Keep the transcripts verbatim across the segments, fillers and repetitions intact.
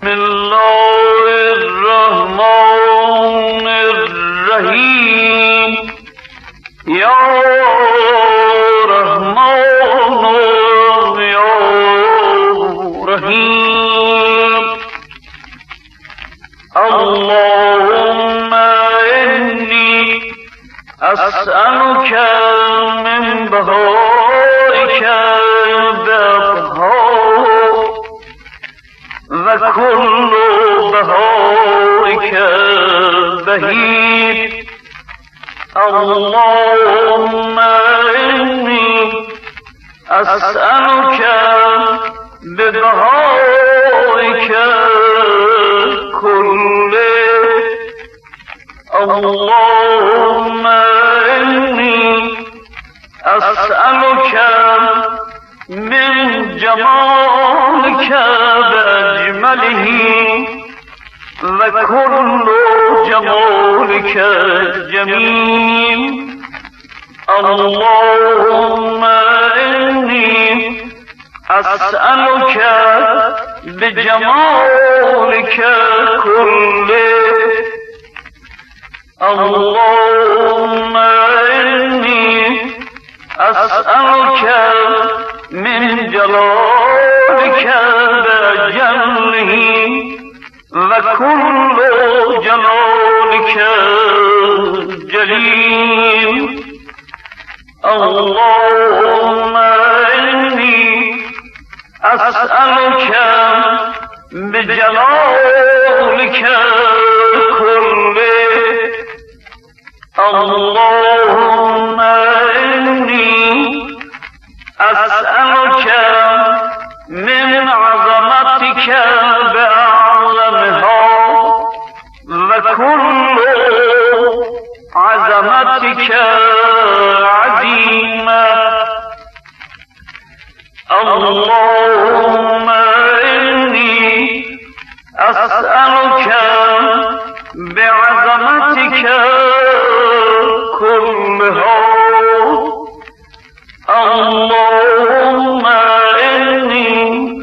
بسم الله الرحمن الرحیم. یا رحمان یا رحیم. اللهم انی اسألك من بهائك بأبها و كل بهائك بهید. اللهم انی اسألك ببهائك كله. اللهم انی اسألك من جمالك بأجمله و كل جمالك جميل. اللهم إني أسألك بجمالك كله. اللهم إني أسألك من جلالك بجمله وكل جلالك جليل. اللهم إني أسألك بجلالك كله. اللهم إني أسألك من عظمتك بأعظمها وكل عظمتك عظيمة. اللهم إني أسألك بعظمتك كلها. اللهم إني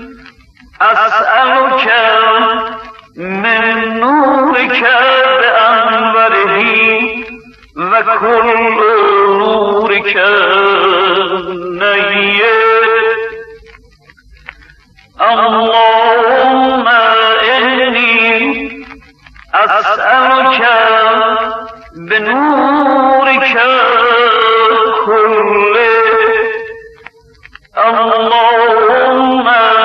أسألك من نورك بأنوره وكل نورك نير. اللهم إني أسألك بنورك كله. اللهم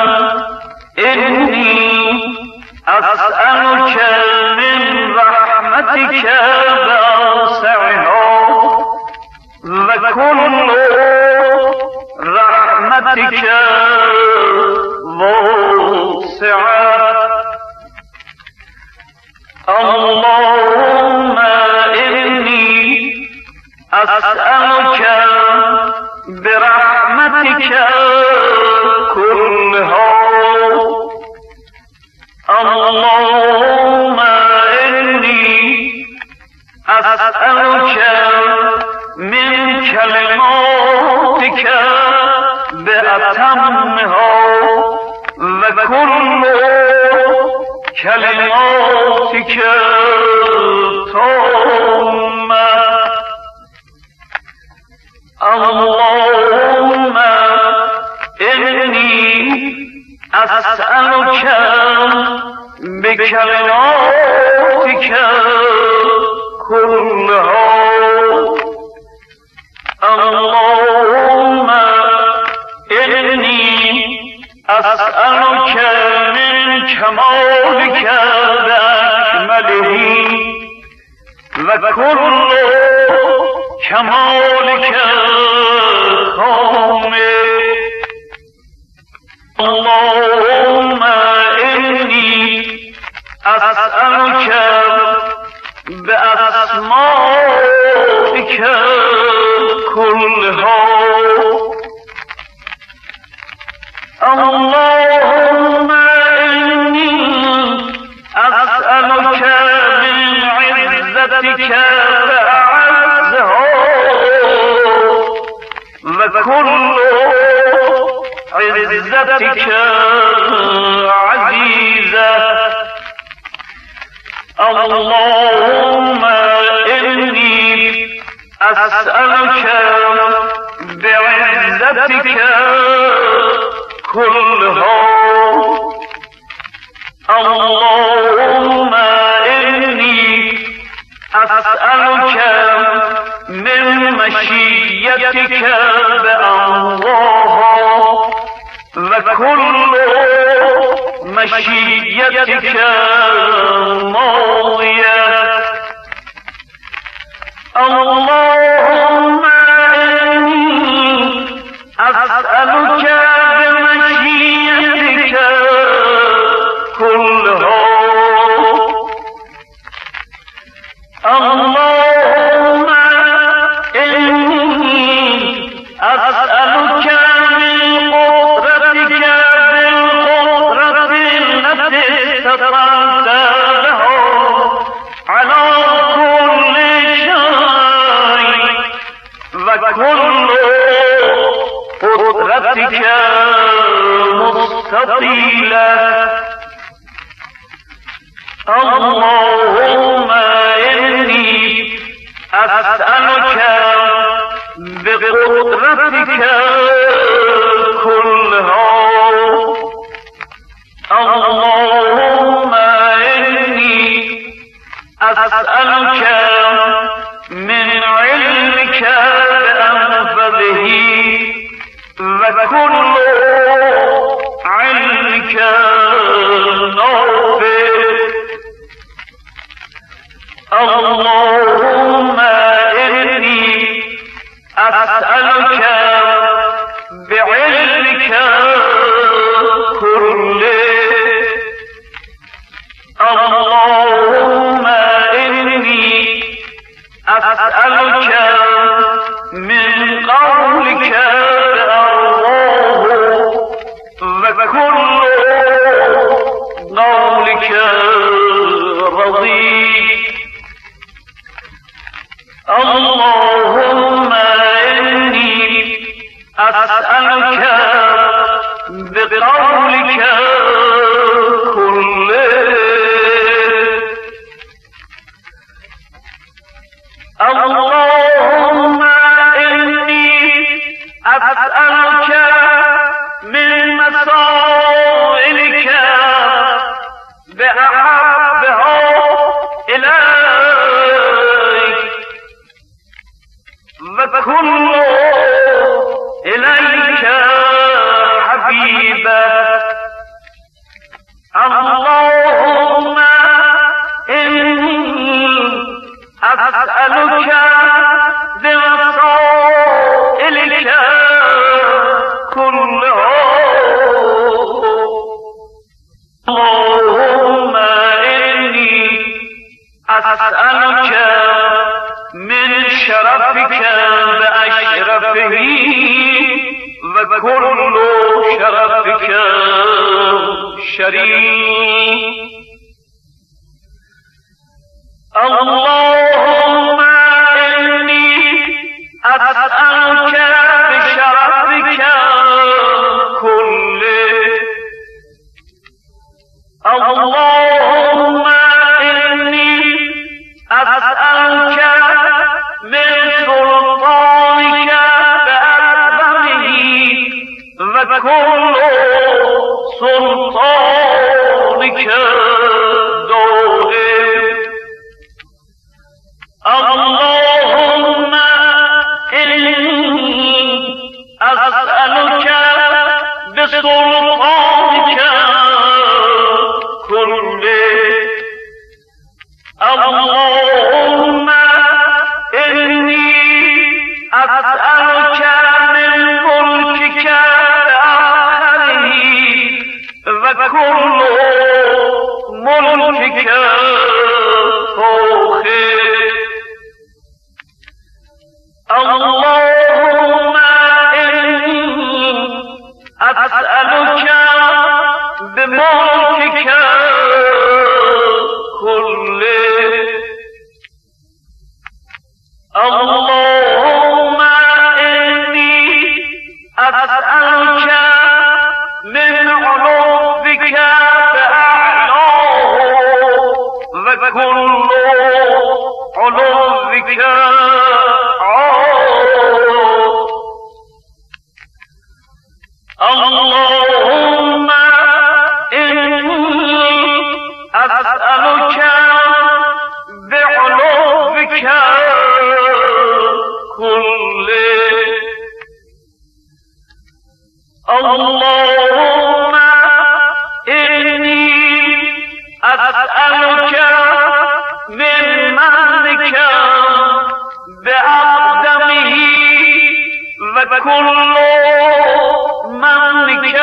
إني أسألك من رحمتك واسعها وكل رحمتك واسعة. اللهم إني أسألك برحمتك كلها. اللهم إني أسألك من كلماتك بأتمها وكل كلماتك تامة. اللهم إني أسألك بكلماتك كلها. اللهم إني أسألك من كمالك بأكمله وكل كمالك كامل. اللهم إني أسألك بأسمائك كلها. اللهم إني أسألك من عزتك فأعزها وكل عزتك عزيزة. اللهم إني أسألك بعزتك كلها اللهم إني أسألك من مشيتك بأنواها وكل مشيتك ماضية اللهم إني أسألك بمشيتك كلها اللهم إني أسألك من قدرتك بالقدرة التي استطعت لها على كل شيء وكل قدرتك مستطيلة اللهم إني أسألك بقدرتك كلها اللهم إني أسألك من علمك بأنفذه وكل علمك نافذ اللهم إني أسألك بعلمك كله اللهم إني أسألك من قولك بأرضاه وكل قولك رضي اللهم إني أسألك بقولك كله اللهم إني أسألك من مسائلك بأحبها إليك وكل إليك حبيبا اللهم إني أسألك بوسائلك كلها اللهم إني أسألك من شرفك بأشرفه وكل شرفك شريف اللهم إني أسألك بشرفك كله اللهم إني أسألك من سلطانك بأعظمه وكل سلطانك دائم اللهم إني أسألك بسلطانك كله اللهم إني أسألك من ملكك بآخره وكل ملكك فوقه اللهم إني أسألك بملكك كله اللهم إني أسألك من علوك بأعلاه وكل علوك عال. اللهم إني أسألك بعلوك كله. اللهم إني أسألك من منك بأقدمه وكل منك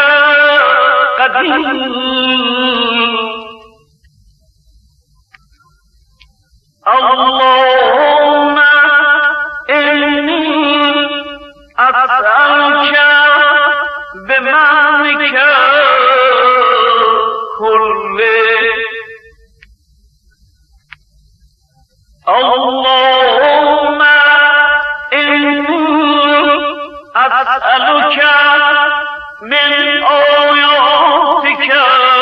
قديم. اللهم إني أسألك بمنك كله. اللهم إني أسألك من آياتك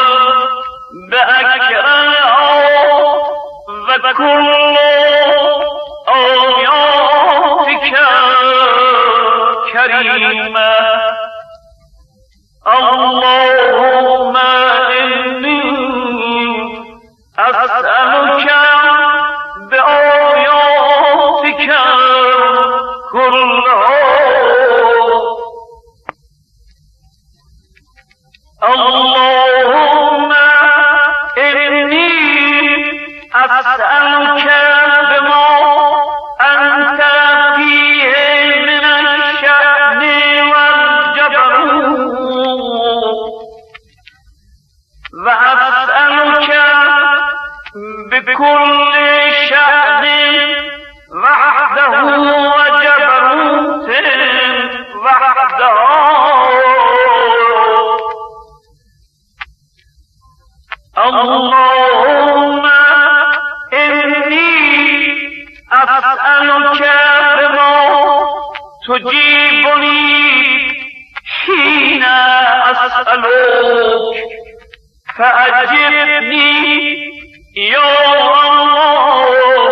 بأكرمها وكل آياتك كريمة. اللهم إني أسألك بآياتك كلها. اللهم إني أسألك بما أنت فيه من الشأن والجبروت، وأسألك بكل شأن وحده وجبروت وحده. اللهم إني أسألك بما تجيبني حين أسألك فأجبني يا الله.